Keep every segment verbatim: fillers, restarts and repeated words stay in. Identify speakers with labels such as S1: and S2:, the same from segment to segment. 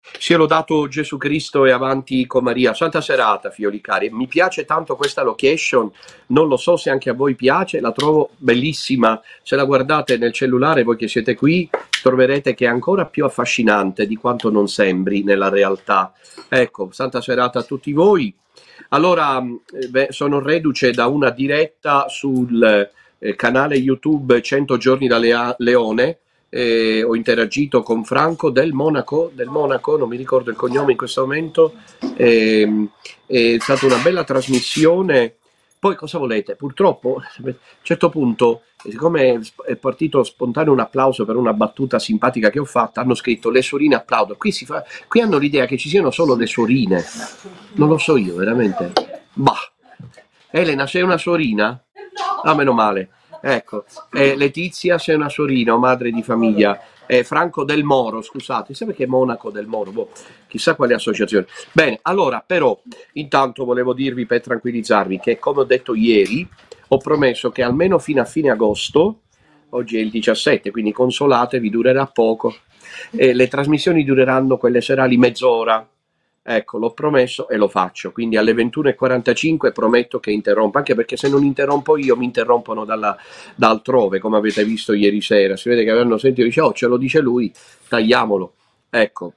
S1: Sia lodato Gesù Cristo e avanti con Maria. Santa serata, figlioli cari. Mi piace tanto questa location, non lo so se anche a voi piace, la trovo bellissima. Se la guardate nel cellulare, voi che siete qui, troverete che è ancora più affascinante di quanto non sembri nella realtà. Ecco, santa serata a tutti voi. Allora, beh, sono reduce da una diretta sul eh, canale YouTube cento giorni da Lea Leone. Eh, ho interagito con Franco del Monaco, del Monaco, non mi ricordo il cognome in questo momento, eh, è stata una bella trasmissione. Poi cosa volete? Purtroppo a un certo punto, siccome è partito spontaneo un applauso per una battuta simpatica che ho fatto, hanno scritto le sorine applaudono. Qui, si fa, qui hanno l'idea che ci siano solo le sorine, non lo so io veramente. Bah. Elena, sei una sorina? Ah, meno male. Ecco, eh, Letizia sei una sorina o madre di famiglia. Eh, Franco del Moro, scusate, sa perché Monaco del Moro? Boh, chissà quale associazione. Bene, allora, però, intanto volevo dirvi per tranquillizzarvi che, come ho detto ieri, ho promesso che almeno fino a fine agosto, oggi è il diciassette, quindi consolatevi, durerà poco, e le trasmissioni dureranno quelle serali mezz'ora. Ecco, l'ho promesso e lo faccio, quindi alle ventuno e quarantacinque prometto che interrompo, anche perché se non interrompo io mi interrompono dalla, da altrove, come avete visto ieri sera. Si vede che avevano sentito, dice, oh, ce lo dice lui, tagliamolo. Ecco,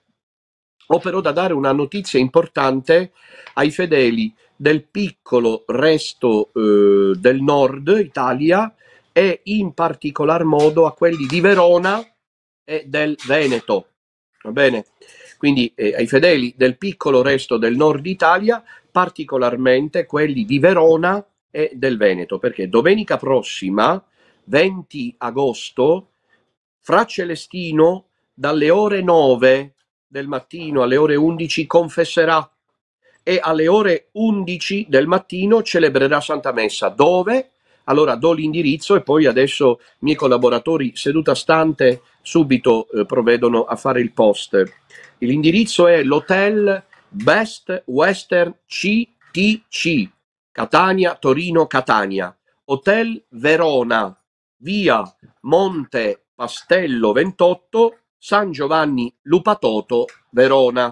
S1: ho però da dare una notizia importante ai fedeli del piccolo resto eh, del nord Italia e in particolar modo a quelli di Verona e del Veneto, va bene? Quindi eh, ai fedeli del piccolo resto del nord Italia, particolarmente quelli di Verona e del Veneto, perché domenica prossima, venti agosto, Fra Celestino dalle ore nove del mattino alle ore undici confesserà e alle ore undici del mattino celebrerà Santa Messa. Dove? Allora do l'indirizzo e poi adesso i miei collaboratori seduta stante subito eh, provvedono a fare il post. L'indirizzo è l'Hotel Best Western C T C, Catania, Torino, Catania. Hotel Verona, via Monte Pastello ventotto, San Giovanni Lupatoto, Verona.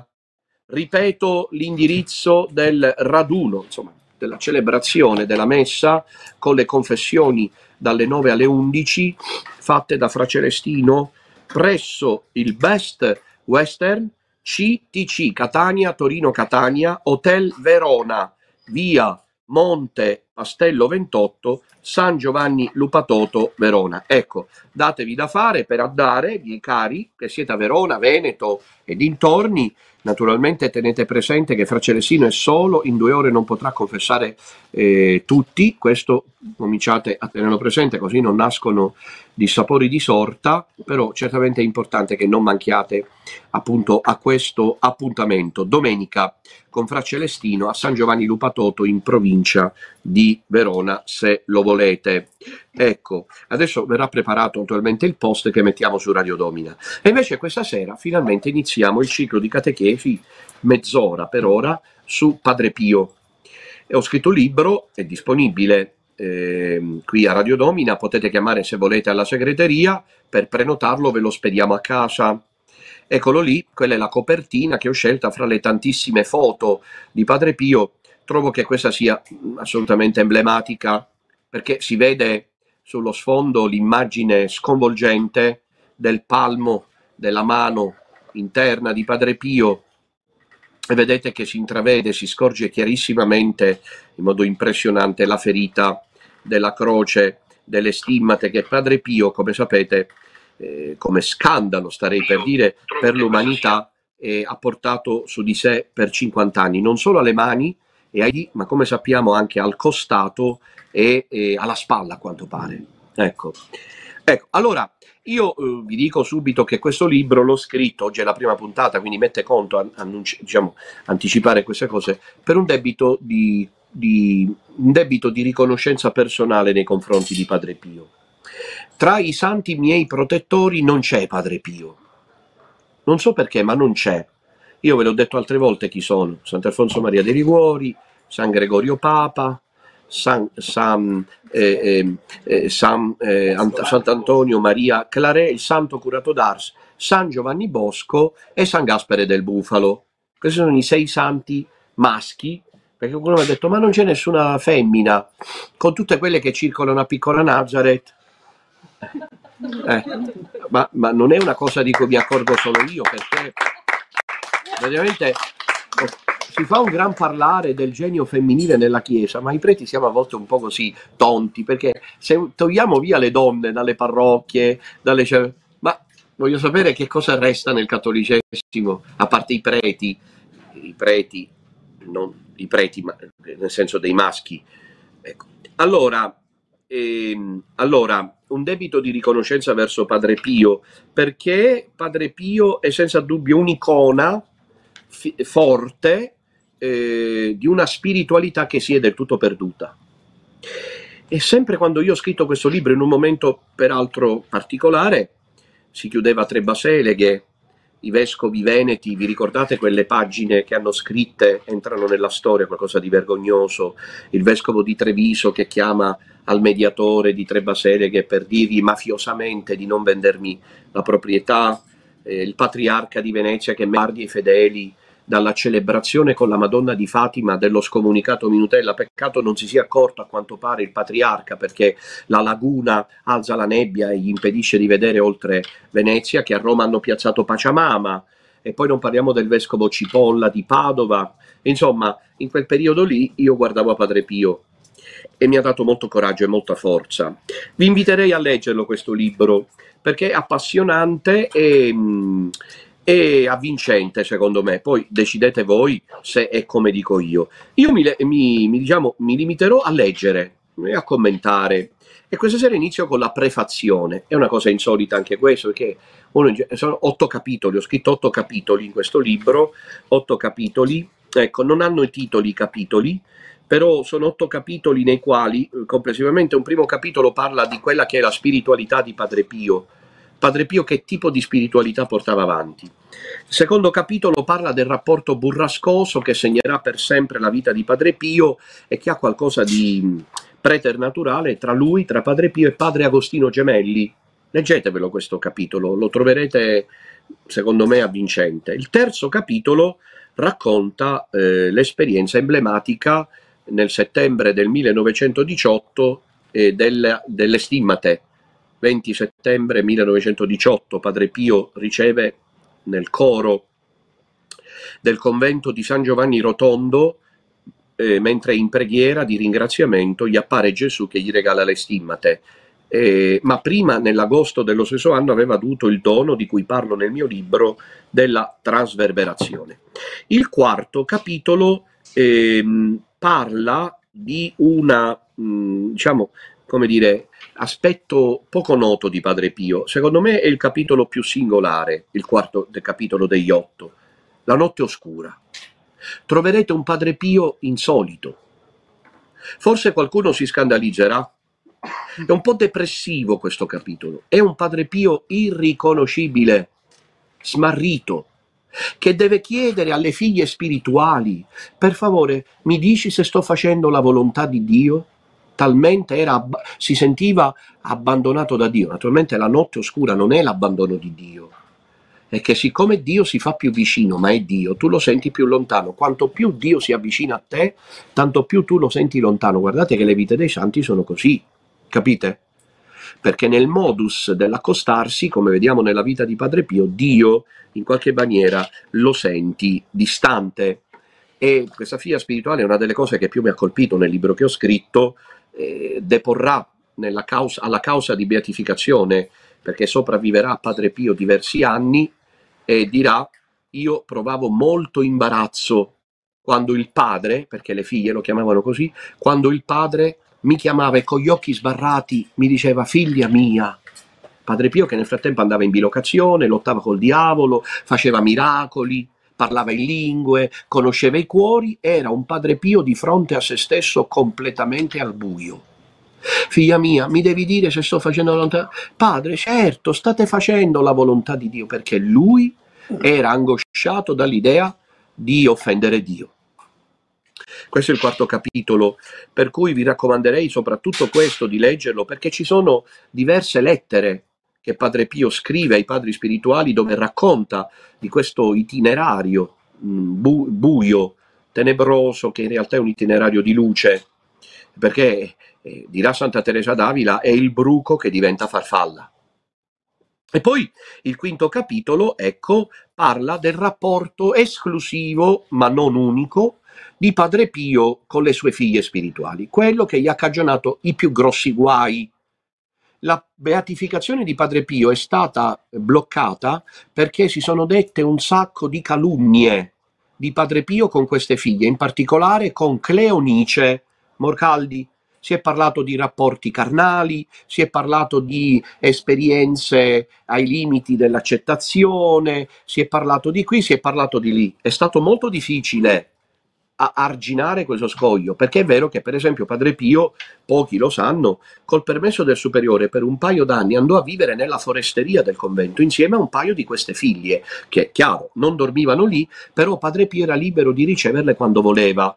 S1: Ripeto l'indirizzo del raduno, insomma, della celebrazione della messa con le confessioni dalle nove alle undici fatte da Fra Celestino presso il Best Western C T C Catania, Torino, Catania, Hotel Verona, via Monte Pastello ventotto, San Giovanni Lupatoto, Verona. Ecco, datevi da fare per andare, miei cari, che siete a Verona, Veneto e dintorni. Naturalmente tenete presente che Fra Celestino è solo, in due ore non potrà confessare eh, tutti, questo cominciate a tenerlo presente così non nascono dissapori di sorta, però certamente è importante che non manchiate appunto a questo appuntamento. Domenica con Fra Celestino a San Giovanni Lupatoto in provincia di Verona, se lo volete. Ecco, adesso verrà preparato naturalmente il post che mettiamo su Radio Domina. E invece questa sera finalmente iniziamo il ciclo di catechesi, mezz'ora per ora, su Padre Pio. E ho scritto un libro, è disponibile eh, qui a Radio Domina, potete chiamare se volete alla segreteria, per prenotarlo ve lo spediamo a casa. Eccolo lì, quella è la copertina che ho scelta fra le tantissime foto di Padre Pio. Trovo che questa sia assolutamente emblematica, perché si vede sullo sfondo l'immagine sconvolgente del palmo della mano interna di Padre Pio e vedete che si intravede, si scorge chiarissimamente in modo impressionante la ferita della croce, delle stimmate che Padre Pio, come sapete, eh, come scandalo starei per dire, per l'umanità, eh, ha portato su di sé per cinquanta anni, non solo alle mani e ai dì, ma come sappiamo anche al costato e, e alla spalla, a quanto pare. Ecco, ecco allora io eh, vi dico subito che questo libro l'ho scritto, oggi è la prima puntata, quindi mette conto a annunci- diciamo, anticipare queste cose, per un debito di, di, un debito di riconoscenza personale nei confronti di Padre Pio. Tra i santi miei protettori non c'è Padre Pio. Non so perché, ma non c'è. Io ve l'ho detto altre volte chi sono. Sant'Alfonso Maria dei Liguori, San Gregorio Papa, San, San, eh, eh, San, eh, Ant- Sant'Antonio Maria Claret, il Santo Curato d'Ars, San Giovanni Bosco e San Gaspare del Bufalo. Questi sono i sei santi maschi, perché qualcuno mi ha detto ma non c'è nessuna femmina, con tutte quelle che circolano a Piccola Nazareth. Eh, ma, ma non è una cosa di cui mi accorgo solo io, perché praticamente si fa un gran parlare del genio femminile nella Chiesa, ma i preti siamo a volte un po' così tonti, perché se togliamo via le donne dalle parrocchie, dalle... ma voglio sapere che cosa resta nel cattolicesimo, a parte i preti, i preti, non i preti, ma nel senso dei maschi. Ecco. Allora, ehm, allora, un debito di riconoscenza verso Padre Pio, perché Padre Pio è senza dubbio un'icona fi- forte eh, di una spiritualità che si è del tutto perduta. E sempre quando io ho scritto questo libro, in un momento peraltro particolare, si chiudeva Tre Baseleghe, i vescovi veneti, vi ricordate quelle pagine che hanno scritte, entrano nella storia, qualcosa di vergognoso, il vescovo di Treviso che chiama al mediatore di Tre Baseleghe per dirgli mafiosamente di non vendermi la proprietà, eh, il patriarca di Venezia che guardi i fedeli dalla celebrazione con la Madonna di Fatima dello scomunicato Minutella. Peccato non si sia accorto a quanto pare il patriarca, perché la laguna alza la nebbia e gli impedisce di vedere oltre Venezia, che a Roma hanno piazzato Pachamama, e poi non parliamo del vescovo Cipolla di Padova. Insomma, in quel periodo lì io guardavo a Padre Pio e mi ha dato molto coraggio e molta forza. Vi inviterei a leggerlo questo libro, perché è appassionante e, e avvincente secondo me. Poi decidete voi se è come dico io. Io mi, mi, mi, diciamo, mi limiterò a leggere e a commentare. E questa sera inizio con la prefazione. È una cosa insolita anche questo, perché uno, sono otto capitoli, ho scritto otto capitoli in questo libro, otto capitoli, ecco, non hanno i titoli i capitoli, però sono otto capitoli nei quali complessivamente un primo capitolo parla di quella che è la spiritualità di Padre Pio. Padre Pio che tipo di spiritualità portava avanti. Il secondo capitolo parla del rapporto burrascoso che segnerà per sempre la vita di Padre Pio e che ha qualcosa di preternaturale tra lui, tra Padre Pio e Padre Agostino Gemelli. Leggetevelo questo capitolo, lo troverete secondo me avvincente. Il terzo capitolo racconta eh, l'esperienza emblematica nel settembre del millenovecentodiciotto eh, del, delle stimmate. venti settembre millenovecentodiciotto Padre Pio riceve nel coro del convento di San Giovanni Rotondo, eh, mentre in preghiera di ringraziamento gli appare Gesù che gli regala le stimmate. Eh, ma prima, nell'agosto dello stesso anno, aveva avuto il dono di cui parlo nel mio libro della trasverberazione. Il quarto capitolo ehm, parla di una, mh, diciamo, come dire, aspetto poco noto di Padre Pio. Secondo me è il capitolo più singolare, il quarto del capitolo degli otto, la notte oscura. Troverete un Padre Pio insolito. Forse qualcuno si scandalizzerà. È un po' depressivo questo capitolo. È un Padre Pio irriconoscibile, smarrito, che deve chiedere alle figlie spirituali: per favore, mi dici se sto facendo la volontà di Dio? Talmente era, si sentiva abbandonato da Dio. Naturalmente la notte oscura non è l'abbandono di Dio, è che siccome Dio si fa più vicino, ma è Dio, tu lo senti più lontano. Quanto più Dio si avvicina a te, tanto più tu lo senti lontano. Guardate che le vite dei santi sono così, capite? Perché nel modus dell'accostarsi, come vediamo nella vita di Padre Pio, Dio in qualche maniera lo senti distante. E questa figlia spirituale è una delle cose che più mi ha colpito nel libro che ho scritto. Eh, deporrà nella causa, alla causa di beatificazione, perché sopravviverà a Padre Pio diversi anni, e dirà: io provavo molto imbarazzo quando il padre, perché le figlie lo chiamavano così, quando il padre mi chiamava e con gli occhi sbarrati mi diceva figlia mia. Padre Pio che nel frattempo andava in bilocazione, lottava col diavolo, faceva miracoli, parlava in lingue, conosceva i cuori, era un Padre Pio di fronte a se stesso completamente al buio. Figlia mia, mi devi dire se sto facendo la volontà? Padre, certo, state facendo la volontà di Dio, perché lui era angosciato dall'idea di offendere Dio. Questo è il quarto capitolo, per cui vi raccomanderei soprattutto questo, di leggerlo, perché ci sono diverse lettere che Padre Pio scrive ai padri spirituali dove racconta di questo itinerario mh, bu- buio, tenebroso, che in realtà è un itinerario di luce, perché eh, dirà Santa Teresa d'Avila, è il bruco che diventa farfalla. E poi il quinto capitolo, ecco, parla del rapporto esclusivo, ma non unico, di Padre Pio con le sue figlie spirituali, quello che gli ha cagionato i più grossi guai. La beatificazione di Padre Pio è stata bloccata perché si sono dette un sacco di calunnie di Padre Pio con queste figlie, in particolare con Cleonice Morcaldi. Si è parlato di rapporti carnali, si è parlato di esperienze ai limiti dell'accettazione, si è parlato di qui, si è parlato di lì. È stato molto difficile a arginare questo scoglio, perché è vero che per esempio Padre Pio, pochi lo sanno, col permesso del superiore per un paio d'anni andò a vivere nella foresteria del convento insieme a un paio di queste figlie, che chiaro non dormivano lì, però Padre Pio era libero di riceverle quando voleva.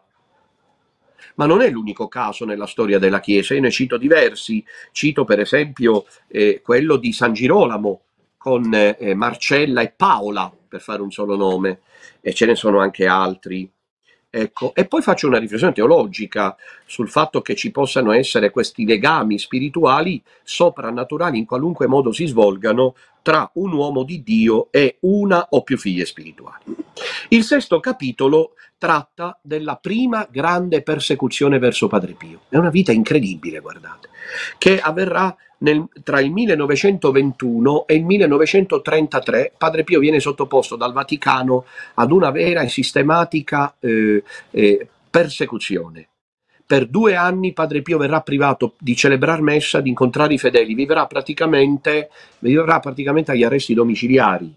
S1: Ma non è l'unico caso nella storia della Chiesa, io ne cito diversi, cito per esempio eh, quello di San Girolamo con eh, Marcella e Paola, per fare un solo nome, e ce ne sono anche altri. Ecco, e poi faccio una riflessione teologica sul fatto che ci possano essere questi legami spirituali soprannaturali in qualunque modo si svolgano tra un uomo di Dio e una o più figlie spirituali. Il sesto capitolo tratta della prima grande persecuzione verso Padre Pio. È una vita incredibile, guardate, che avverrà nel, tra il millenovecentoventuno e il millenovecentotrentatré. Padre Pio viene sottoposto dal Vaticano ad una vera e sistematica eh, eh, persecuzione. Per due anni Padre Pio verrà privato di celebrar messa, di incontrare i fedeli, vivrà praticamente, vivrà praticamente agli arresti domiciliari.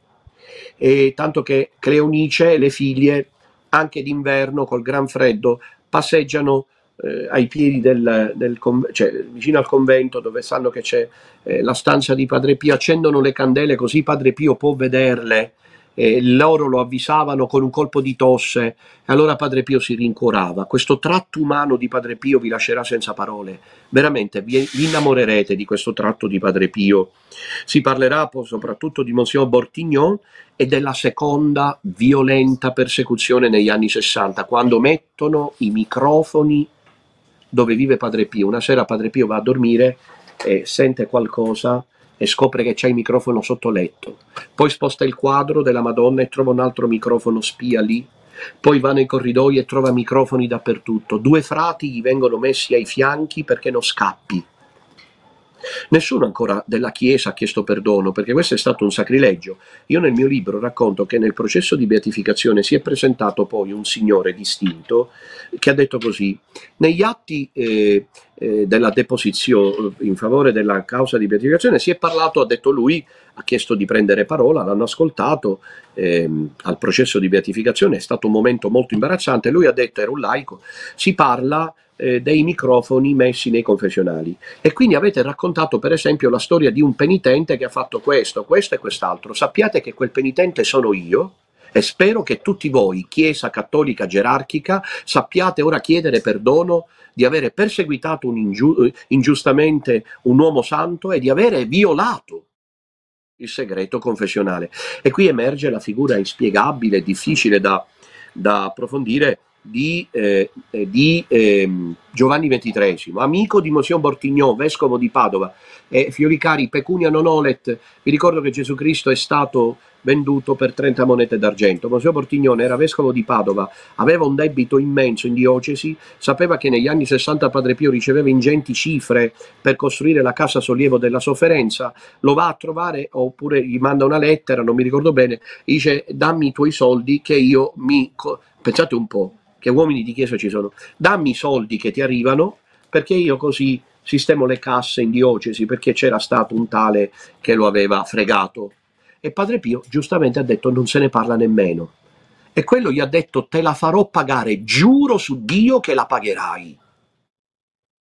S1: E tanto che Cleonice e le figlie, anche d'inverno col gran freddo, passeggiano eh, ai piedi del, del cioè, vicino al convento, dove sanno che c'è eh, la stanza di Padre Pio, accendono le candele così Padre Pio può vederle. E loro lo avvisavano con un colpo di tosse, e allora Padre Pio si rincuorava. Questo tratto umano di Padre Pio vi lascerà senza parole, veramente vi, vi innamorerete di questo tratto di Padre Pio. Si parlerà poi soprattutto di Monsignor Bortignon e della seconda violenta persecuzione negli anni sessanta, quando mettono i microfoni dove vive Padre Pio. Una sera Padre Pio va a dormire e sente qualcosa e scopre che c'è il microfono sotto letto, poi sposta il quadro della Madonna e trova un altro microfono spia lì, poi va nei corridoi e trova microfoni dappertutto, due frati gli vengono messi ai fianchi perché non scappi. Nessuno ancora della Chiesa ha chiesto perdono, perché questo è stato un sacrilegio. Io nel mio libro racconto che nel processo di beatificazione si è presentato poi un signore distinto che ha detto così: negli atti eh, eh, della deposizione in favore della causa di beatificazione si è parlato, ha detto lui, ha chiesto di prendere parola, l'hanno ascoltato ehm, al processo di beatificazione, è stato un momento molto imbarazzante, lui ha detto, era un laico, si parla dei microfoni messi nei confessionali, e quindi avete raccontato per esempio la storia di un penitente che ha fatto questo, questo e quest'altro. Sappiate che quel penitente sono io, e spero che tutti voi, Chiesa cattolica gerarchica, sappiate ora chiedere perdono di avere perseguitato un ingiu- ingiustamente un uomo santo e di avere violato il segreto confessionale. E qui emerge la figura inspiegabile, difficile da, da approfondire, di, eh, di eh, Giovanni ventitreesimo, amico di Monsignor Bortignon, vescovo di Padova. E figlioli cari, pecunia non olet, vi ricordo che Gesù Cristo è stato venduto per trenta monete d'argento. Monsignor Bortignon era vescovo di Padova, aveva un debito immenso in diocesi, sapeva che negli anni sessanta Padre Pio riceveva ingenti cifre per costruire la casa sollievo della sofferenza, lo va a trovare, oppure gli manda una lettera, non mi ricordo bene, dice: dammi i tuoi soldi che io mi... Pensate un po', che uomini di chiesa ci sono, dammi i soldi che ti arrivano perché io così sistemo le casse in diocesi, perché c'era stato un tale che lo aveva fregato. E Padre Pio giustamente ha detto: non se ne parla nemmeno. E quello gli ha detto: te la farò pagare, giuro su Dio che la pagherai.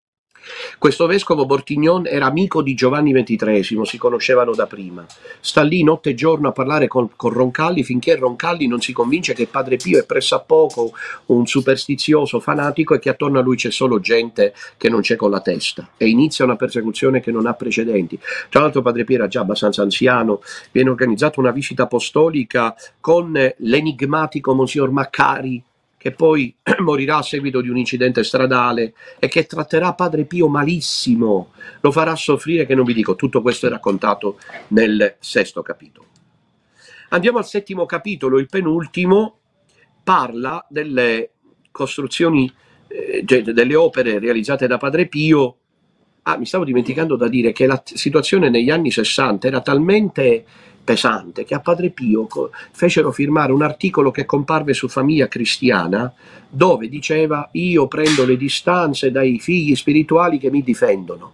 S1: Questo vescovo Bortignon era amico di Giovanni ventitreesimo, si conoscevano da prima. Sta lì notte e giorno a parlare con, con Roncalli finché Roncalli non si convince che Padre Pio è pressappoco un superstizioso fanatico e che attorno a lui c'è solo gente che non c'è con la testa. E inizia una persecuzione che non ha precedenti. Tra l'altro Padre Pio era già abbastanza anziano, viene organizzata una visita apostolica con l'enigmatico Monsignor Maccari, che poi morirà a seguito di un incidente stradale e che tratterà Padre Pio malissimo, lo farà soffrire che non vi dico. Tutto questo è raccontato nel sesto capitolo. Andiamo al settimo capitolo, il penultimo, parla delle costruzioni, eh, delle opere realizzate da Padre Pio. Ah, mi stavo dimenticando da dire che la situazione negli anni sessanta era talmente pesante che a Padre Pio fecero firmare un articolo che comparve su Famiglia Cristiana, dove diceva: io prendo le distanze dai figli spirituali che mi difendono.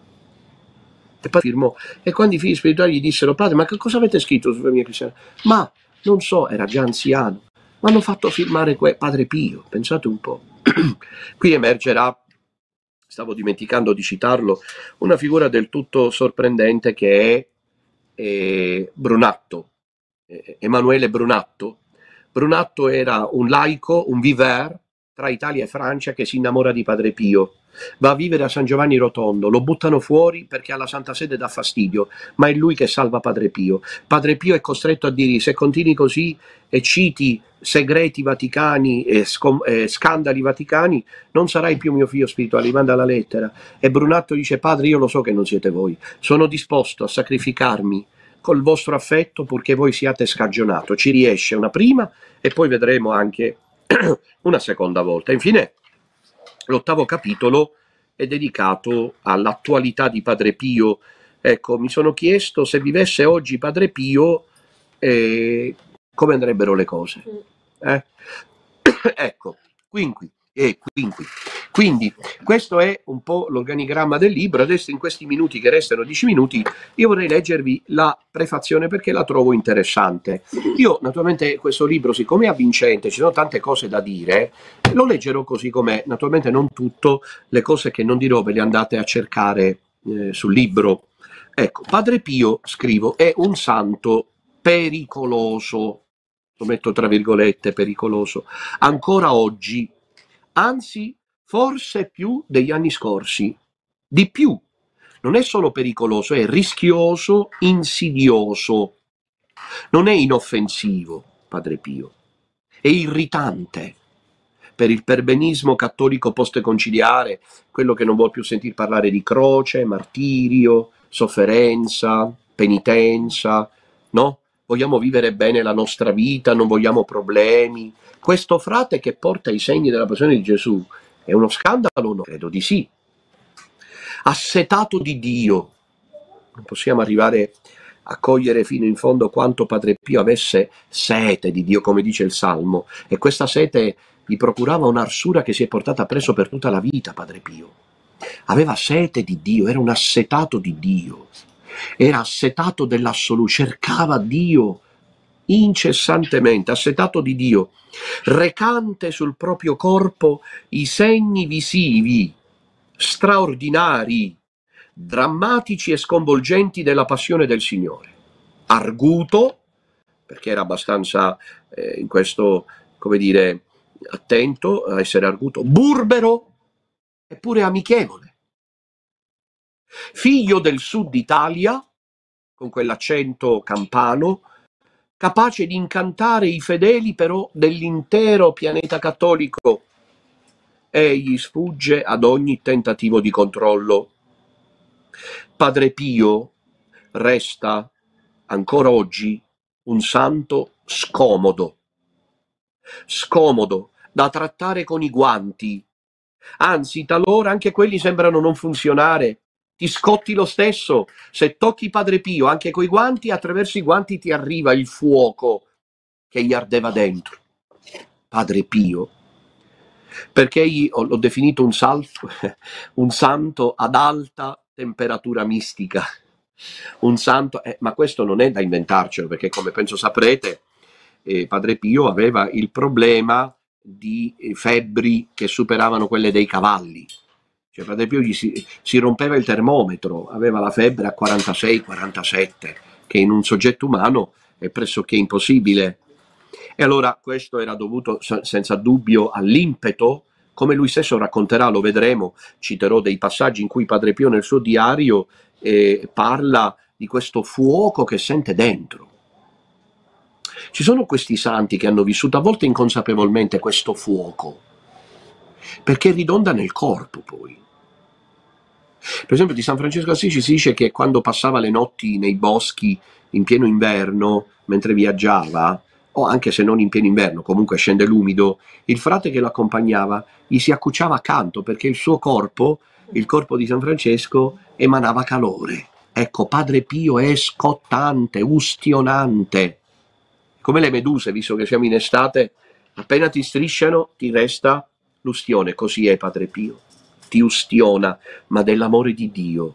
S1: E poi firmò. E quando i figli spirituali gli dissero: padre, ma che cosa avete scritto su Famiglia Cristiana? Ma non so, era già anziano, ma hanno fatto firmare Padre Pio. Pensate un po'. Qui emergerà, stavo dimenticando di citarlo, una figura del tutto sorprendente che è eh, Brunatto, eh, Emanuele Brunatto. Brunatto era un laico, un viveur tra Italia e Francia che si innamora di Padre Pio, va a vivere a San Giovanni Rotondo, lo buttano fuori perché alla Santa Sede dà fastidio, ma è lui che salva Padre Pio. Padre Pio è costretto a dire: se continui così e citi segreti vaticani e eh, scandali vaticani, non sarai più mio figlio spirituale. Gli manda la lettera e Brunatto dice: padre, io lo so che non siete voi, sono disposto a sacrificarmi col vostro affetto purché voi siate scagionato. Ci riesce una prima e poi vedremo anche una seconda volta. Infine l'ottavo capitolo è dedicato all'attualità di Padre Pio. Ecco, mi sono chiesto se vivesse oggi Padre Pio eh, come andrebbero le cose. Eh? Ecco, quindi, eh, quindi, quindi questo è un po' l'organigramma del libro. Adesso in questi minuti che restano dieci minuti io vorrei leggervi la prefazione perché la trovo interessante. Io naturalmente questo libro, siccome è avvincente, ci sono tante cose da dire, lo leggerò così com'è. Naturalmente non tutto, le cose che non dirò ve le andate a cercare eh, sul libro. Ecco, Padre Pio, scrivo, è un santo pericoloso, lo metto tra virgolette, pericoloso, ancora oggi, anzi forse più degli anni scorsi, di più. Non è solo pericoloso, è rischioso, insidioso, non è inoffensivo, Padre Pio, è irritante per il perbenismo cattolico post-conciliare, quello che non vuol più sentir parlare di croce, martirio, sofferenza, penitenza, no? Vogliamo vivere bene la nostra vita, non vogliamo problemi. Questo frate che porta i segni della passione di Gesù è uno scandalo? No, credo di sì. Assetato di Dio. Non possiamo arrivare a cogliere fino in fondo quanto Padre Pio avesse sete di Dio, come dice il Salmo, e questa sete gli procurava un'arsura che si è portata presso per tutta la vita. Padre Pio aveva sete di Dio, era un assetato di Dio, era assetato dell'assoluto, cercava Dio incessantemente, assetato di Dio, recante sul proprio corpo i segni visivi straordinari, drammatici e sconvolgenti della passione del Signore. Arguto, perché era abbastanza eh, in questo, come dire, attento a essere arguto, burbero eppure amichevole. Figlio del sud Italia, con quell'accento campano, capace di incantare i fedeli però dell'intero pianeta cattolico. Egli sfugge ad ogni tentativo di controllo. Padre Pio resta ancora oggi un santo scomodo, scomodo da trattare con i guanti, anzi talora anche quelli sembrano non funzionare, ti scotti lo stesso, se tocchi Padre Pio anche coi guanti, attraverso i guanti ti arriva il fuoco che gli ardeva dentro. Padre Pio, perché io l'ho definito un, salto, un santo ad alta temperatura mistica, un santo, eh, ma questo non è da inventarcelo, perché come penso saprete, eh, Padre Pio aveva il problema di febbri che superavano quelle dei cavalli, Cioè, Padre Pio gli si, si rompeva il termometro, aveva la febbre a quarantasei quarantasette, che in un soggetto umano è pressoché impossibile. E allora questo era dovuto senza dubbio all'impeto, come lui stesso racconterà, lo vedremo, citerò dei passaggi in cui Padre Pio nel suo diario eh, parla di questo fuoco che sente dentro. Ci sono questi santi che hanno vissuto a volte inconsapevolmente questo fuoco, perché ridonda nel corpo poi. Per esempio di San Francesco Assisi si dice che quando passava le notti nei boschi in pieno inverno, mentre viaggiava, o anche se non in pieno inverno, comunque scende l'umido, il frate che lo accompagnava gli si accucciava accanto perché il suo corpo, il corpo di San Francesco, emanava calore. Ecco, Padre Pio è scottante, ustionante. Come le meduse, visto che siamo in estate, appena ti strisciano ti resta l'ustione, così è Padre Pio. Ti ustiona, ma dell'amore di Dio.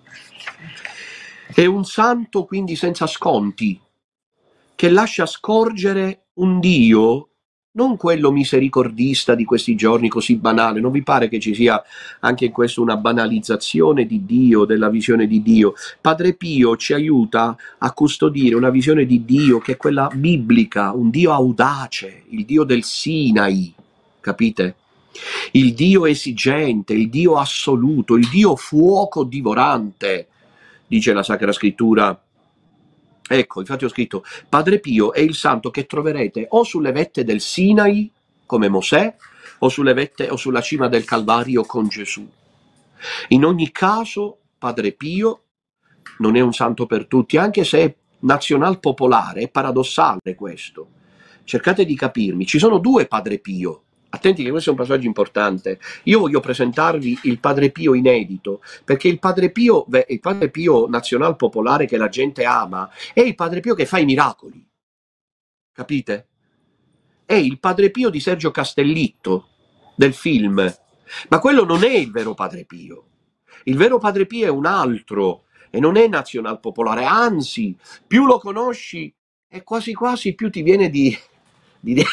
S1: È un santo quindi senza sconti, che lascia scorgere un Dio, non quello misericordista di questi giorni così banale. Non vi pare che ci sia anche in questo una banalizzazione di Dio, della visione di Dio? Padre Pio ci aiuta a custodire una visione di Dio che è quella biblica, un Dio audace, il Dio del Sinai, capite? Il Dio esigente, il Dio assoluto, il Dio fuoco divorante, dice la Sacra Scrittura. Ecco, infatti ho scritto, Padre Pio è il santo che troverete o sulle vette del Sinai, come Mosè, o sulle vette o sulla cima del Calvario con Gesù. In ogni caso, Padre Pio non è un santo per tutti, anche se è nazional popolare, è paradossale questo. Cercate di capirmi, ci sono due Padre Pio. Attenti che questo è un passaggio importante. Io voglio presentarvi il Padre Pio inedito, perché il Padre Pio, il Padre Pio nazional popolare che la gente ama, è il Padre Pio che fa i miracoli. Capite? È il Padre Pio di Sergio Castellitto, del film. Ma quello non è il vero Padre Pio. Il vero Padre Pio è un altro, e non è nazional popolare, anzi, più lo conosci, e quasi quasi più ti viene di... di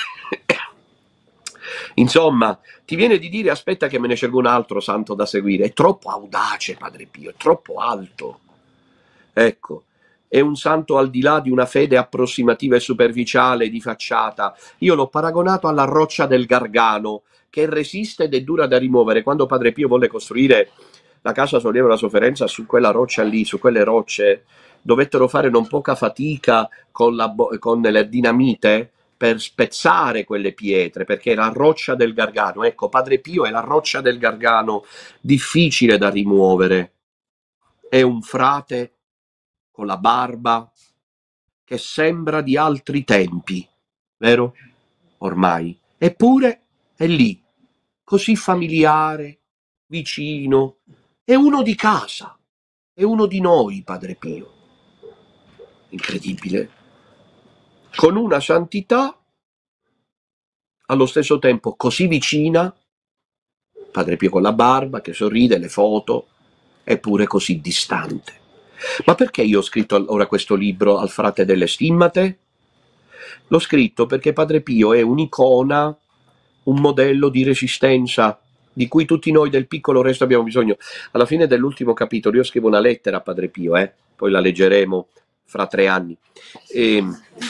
S1: Insomma, ti viene di dire aspetta che me ne scelgo un altro santo da seguire. È troppo audace Padre Pio, è troppo alto. Ecco, è un santo al di là di una fede approssimativa e superficiale di facciata. Io l'ho paragonato alla roccia del Gargano, che resiste ed è dura da rimuovere. Quando Padre Pio volle costruire la casa sollievo della sofferenza su quella roccia lì, su quelle rocce, dovettero fare non poca fatica con la, con la dinamite per spezzare quelle pietre, perché è la roccia del Gargano. Ecco, Padre Pio è la roccia del Gargano, difficile da rimuovere. È un frate con la barba che sembra di altri tempi, vero? Ormai. Eppure è lì, così familiare, vicino. È uno di casa, è uno di noi, Padre Pio. Incredibile. Con una santità allo stesso tempo così vicina, Padre Pio con la barba che sorride, le foto, eppure così distante. Ma perché io ho scritto ora questo libro al frate delle stimmate? L'ho scritto perché Padre Pio è un'icona, un modello di resistenza di cui tutti noi del piccolo resto abbiamo bisogno. Alla fine dell'ultimo capitolo io scrivo una lettera a Padre Pio, eh? Poi la leggeremo fra tre anni. E...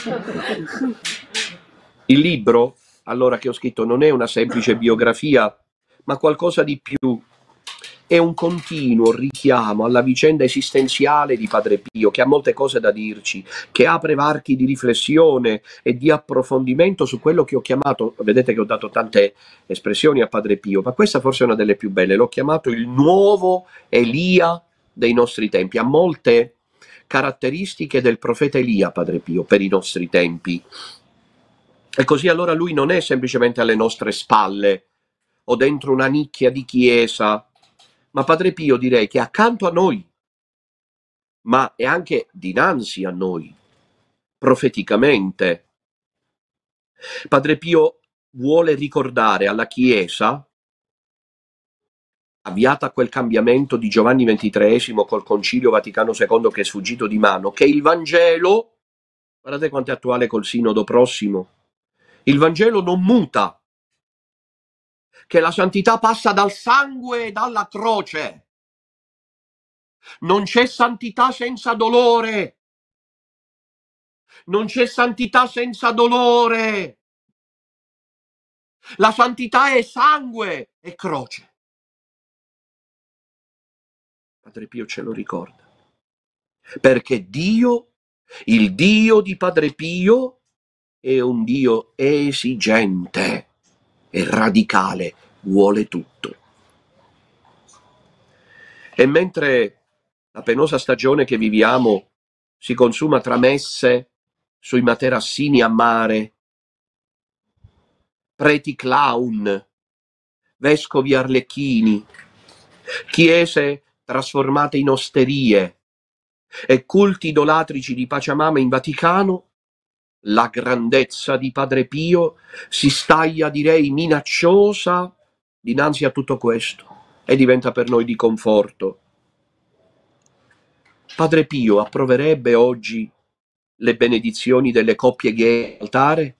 S1: il libro, allora, che ho scritto non è una semplice biografia, ma qualcosa di più. È un continuo richiamo alla vicenda esistenziale di Padre Pio, che ha molte cose da dirci, che apre varchi di riflessione e di approfondimento su quello che ho chiamato, vedete che ho dato tante espressioni a Padre Pio, ma questa forse è una delle più belle, l'ho chiamato il nuovo Elia dei nostri tempi. Ha molte caratteristiche del profeta Elia, Padre Pio, per i nostri tempi. E così allora lui non è semplicemente alle nostre spalle o dentro una nicchia di chiesa, ma Padre Pio direi che accanto a noi, ma è anche dinanzi a noi, profeticamente. Padre Pio vuole ricordare alla Chiesa, avviata a quel cambiamento di Giovanni ventitreesimo col Concilio Vaticano secondo che è sfuggito di mano, che il Vangelo, guardate quanto è attuale col Sinodo prossimo, il Vangelo non muta, che la santità passa dal sangue e dalla croce. Non c'è santità senza dolore. Non c'è santità senza dolore. La santità è sangue e croce. Padre Pio ce lo ricorda. Perché Dio, il Dio di Padre Pio, è un Dio esigente e radicale, vuole tutto. E mentre la penosa stagione che viviamo si consuma tra messe sui materassini a mare, preti clown, vescovi arlecchini, chiese trasformate in osterie e culti idolatrici di Pachamama in Vaticano, la grandezza di Padre Pio si staglia, direi, minacciosa dinanzi a tutto questo e diventa per noi di conforto. Padre Pio approverebbe oggi le benedizioni delle coppie gay all'altare?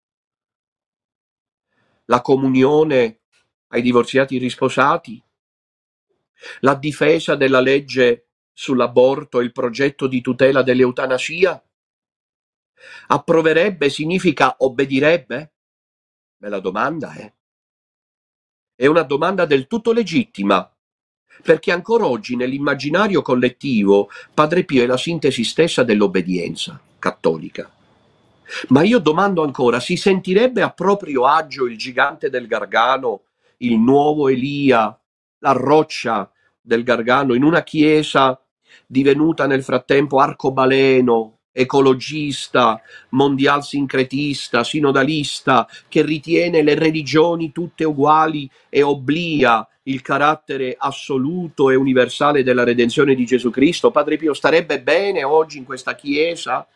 S1: La comunione ai divorziati risposati? La difesa della legge sull'aborto e il progetto di tutela dell'eutanasia? Approverebbe significa obbedirebbe? Bella domanda, eh? È una domanda del tutto legittima, perché ancora oggi nell'immaginario collettivo Padre Pio è la sintesi stessa dell'obbedienza cattolica. Ma io domando ancora, si sentirebbe a proprio agio il gigante del Gargano, il nuovo Elia, la roccia del Gargano, in una chiesa divenuta nel frattempo arcobaleno, ecologista, mondial sincretista, sinodalista, che ritiene le religioni tutte uguali e obblia il carattere assoluto e universale della redenzione di Gesù Cristo? Padre Pio starebbe bene oggi in questa chiesa?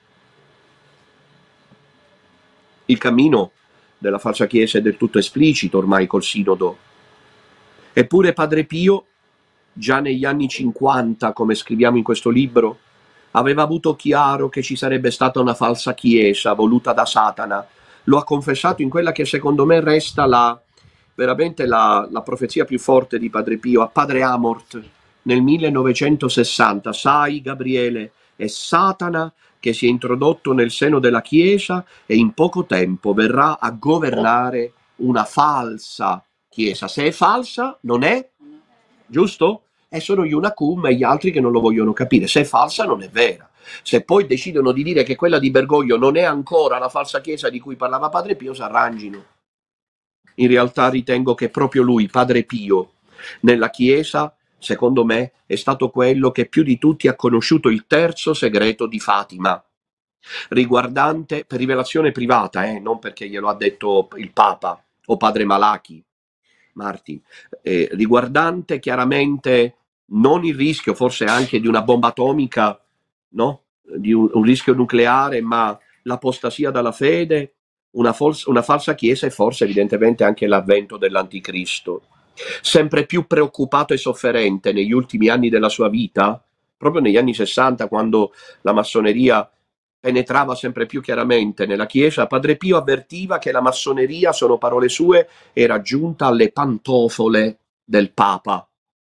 S1: Il cammino della falsa chiesa è del tutto esplicito ormai col sinodo. Eppure Padre Pio, già negli anni cinquanta, come scriviamo in questo libro, aveva avuto chiaro che ci sarebbe stata una falsa chiesa voluta da Satana. Lo ha confessato in quella che secondo me resta la, veramente la, la profezia più forte di Padre Pio, a Padre Amort, nel millenovecentosessanta. Sai, Gabriele, è Satana che si è introdotto nel seno della Chiesa e in poco tempo verrà a governare una falsa Chiesa. Se è falsa, non è, giusto? E sono gli Unacum e gli altri che non lo vogliono capire. Se è falsa, non è vera. Se poi decidono di dire che quella di Bergoglio non è ancora la falsa Chiesa di cui parlava Padre Pio, si arrangino. In realtà ritengo che proprio lui, Padre Pio, nella Chiesa, secondo me, è stato quello che più di tutti ha conosciuto il terzo segreto di Fatima, riguardante, per rivelazione privata, eh, non perché glielo ha detto il Papa o Padre Malachi, Martin, eh, riguardante chiaramente non il rischio, forse anche di una bomba atomica, no? Di un, un rischio nucleare, ma l'apostasia dalla fede, una, una falsa chiesa e forse evidentemente anche l'avvento dell'anticristo. Sempre più preoccupato e sofferente negli ultimi anni della sua vita, proprio negli anni sessanta, quando la massoneria penetrava sempre più chiaramente nella Chiesa, Padre Pio avvertiva che la massoneria, sono parole sue, era giunta alle pantofole del Papa.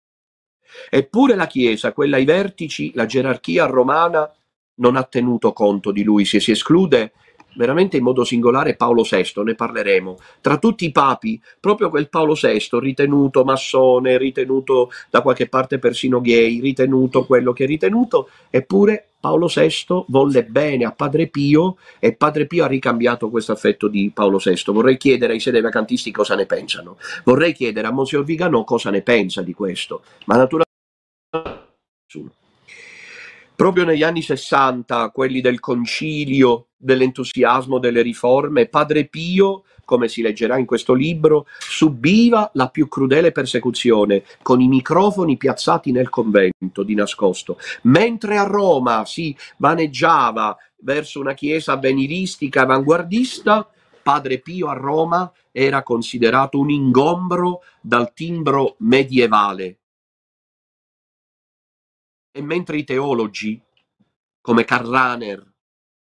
S1: Eppure la Chiesa, quella ai vertici, la gerarchia romana, non ha tenuto conto di lui, se si esclude veramente in modo singolare Paolo sesto, ne parleremo. Tra tutti i papi, proprio quel Paolo sesto, ritenuto massone, ritenuto da qualche parte persino gay, ritenuto quello che è ritenuto, eppure Paolo sesto volle bene a Padre Pio e Padre Pio ha ricambiato questo affetto di Paolo sesto. Vorrei chiedere ai sede vacantisti cosa ne pensano. Vorrei chiedere a Monsignor Viganò cosa ne pensa di questo, ma naturalmente nessuno. Proprio negli anni sessanta, quelli del concilio, dell'entusiasmo delle riforme, Padre Pio, come si leggerà in questo libro, subiva la più crudele persecuzione, con i microfoni piazzati nel convento di nascosto. Mentre a Roma si vaneggiava verso una chiesa avveniristica avanguardista, Padre Pio a Roma era considerato un ingombro dal timbro medievale. E mentre i teologi, come Karl Rahner,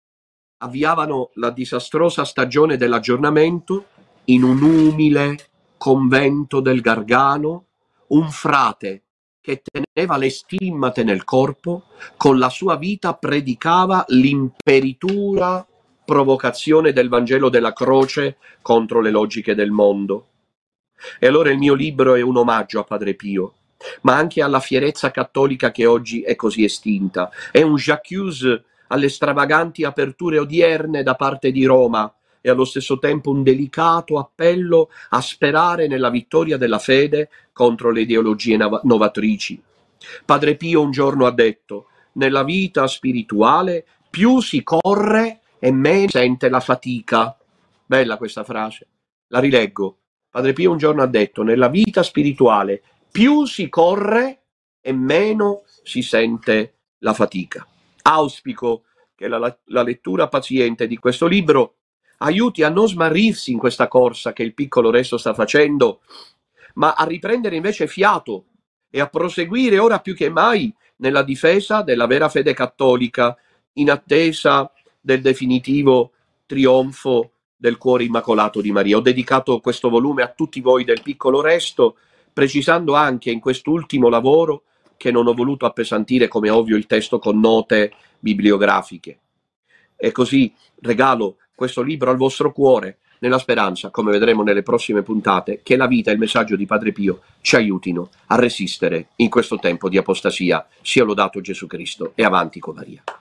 S1: avviavano la disastrosa stagione dell'aggiornamento, in un umile convento del Gargano, un frate che teneva le stimmate nel corpo, con la sua vita predicava l'imperitura provocazione del Vangelo della croce contro le logiche del mondo. E allora il mio libro è un omaggio a Padre Pio, ma anche alla fierezza cattolica che oggi è così estinta. È un j'accuse alle stravaganti aperture odierne da parte di Roma e allo stesso tempo un delicato appello a sperare nella vittoria della fede contro le ideologie novatrici. Padre Pio un giorno ha detto: nella vita spirituale più si corre e meno si sente la fatica. Bella questa frase, la rileggo. Padre Pio un giorno ha detto: nella vita spirituale più si corre e meno si sente la fatica. Auspico che la, la lettura paziente di questo libro aiuti a non smarrirsi in questa corsa che il piccolo Resto sta facendo, ma a riprendere invece fiato e a proseguire ora più che mai nella difesa della vera fede cattolica, in attesa del definitivo trionfo del cuore immacolato di Maria. Ho dedicato questo volume a tutti voi del piccolo Resto, precisando anche in quest'ultimo lavoro che non ho voluto appesantire, come ovvio, il testo con note bibliografiche. E così regalo questo libro al vostro cuore, nella speranza, come vedremo nelle prossime puntate, che la vita e il messaggio di Padre Pio ci aiutino a resistere in questo tempo di apostasia. Sia lodato Gesù Cristo e avanti con Maria.